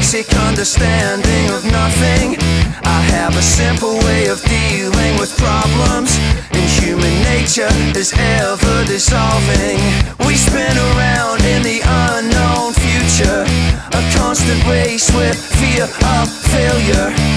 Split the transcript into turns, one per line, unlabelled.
basic understanding of nothing. I have a simple way of dealing with problems, and human nature is ever dissolving. We spin around in the unknown future, a constant race with fear of failure.